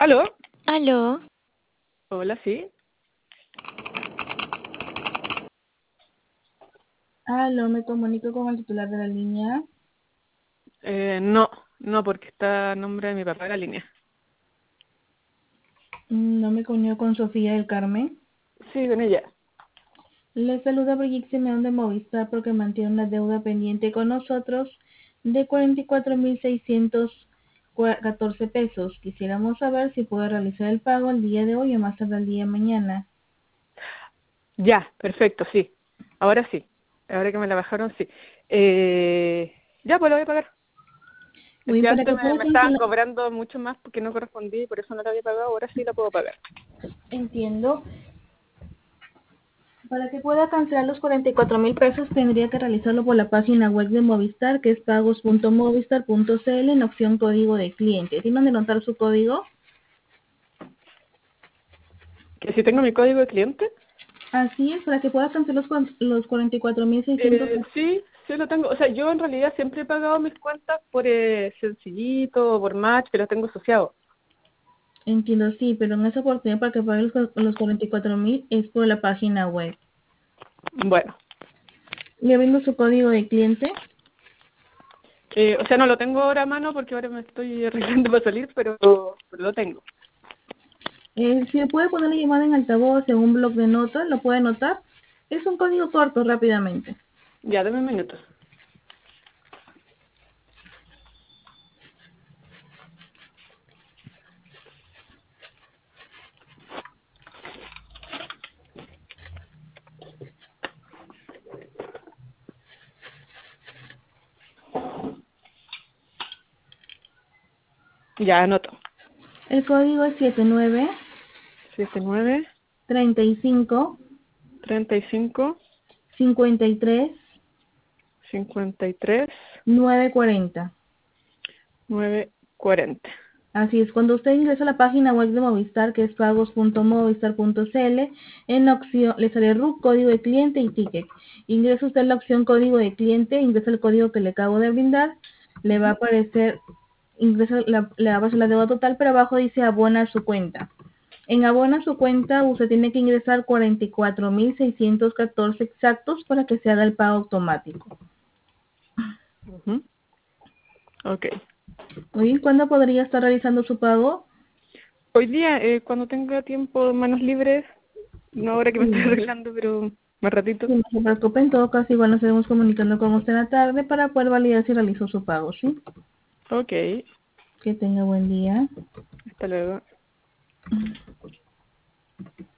¿Aló? Aló, Hola, sí. Aló, me comunico con el titular de la línea. No, no, porque está a nombre de mi papá la línea. No me comunico con Sofía del Carmen. Sí, con ella. Le saluda Brigitte Simeón de Movistar porque mantiene una deuda pendiente con nosotros de 44.614 pesos. Quisiéramos saber si puede realizar el pago el día de hoy o más tarde el día de mañana. Ya, perfecto, sí. Ahora sí. Ahora que me la bajaron, sí. Ya, pues lo voy a pagar. Es Muy que bien, para antes que pueda me estaban cancelar. cobrando mucho más porque no correspondía y por eso no la había pagado. Ahora sí la puedo pagar. Entiendo. Para que pueda cancelar los 44.000 pesos tendría que realizarlo por la página web de Movistar, que es pagos.movistar.cl en opción código de cliente. ¿Tiene donde anotar su código? ¿Que si tengo mi código de cliente? Así es, para que pueda cancelar los 44.600. Sí, sí lo tengo. O sea, yo en realidad siempre he pagado mis cuentas por Sencillito, por Match, que los tengo asociados. Entiendo, sí, pero en esa oportunidad para que pague los 44.000 es por la página web. Bueno. Le brindo su código de cliente. O sea, no lo tengo ahora a mano porque ahora me estoy arreglando para salir, pero lo tengo. Si le puede poner la llamada en altavoz en un bloc de notas, lo puede anotar. Es un código corto rápidamente. Ya, dame un minuto. Ya, anoto. El código es 79 79, 35 35, 53 53, 940. 940. Así es, cuando usted ingresa a la página web de Movistar, que es pagos.movistar.cl, en la opción le sale RUC, código de cliente y ticket. Ingresa usted la opción código de cliente, ingresa el código que le acabo de brindar, le va a aparecer, le va a aparecer la deuda total, pero abajo dice abona su cuenta. En abona su cuenta, usted tiene que ingresar 44.614 exactos para que se haga el pago automático. Ujú. Ok. Muy bien, ¿cuándo podría estar realizando su pago? Hoy día, cuando tenga tiempo, manos libres, no ahora que me estoy Sí. arreglando, pero más ratito. Sí, no se preocupe, en todo caso igual nos estaremos comunicando con usted en la tarde para poder validar si realizó su pago, ¿sí? Ok, Que tenga buen día. hasta luego.